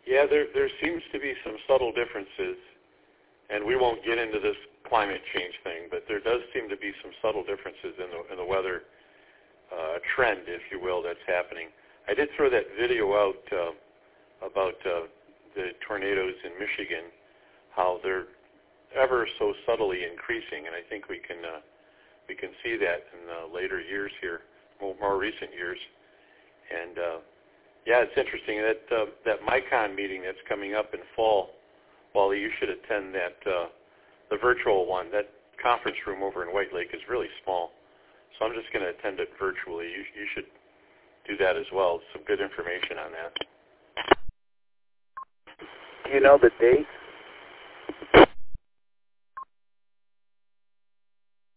Yeah, there seems to be some subtle differences, and we won't get into this climate change thing, but there does seem to be some subtle differences in the weather trend, if you will, that's happening. I did throw that video out about the tornadoes in Michigan, how they're ever so subtly increasing, and I think we can see that in the later years here, more recent years. And yeah, it's interesting that MICON meeting that's coming up in fall. Wally, you should attend that the virtual one. That conference room over in White Lake is really small, so I'm just going to attend it virtually. You should do that as well. Some good information on that. Do you know the dates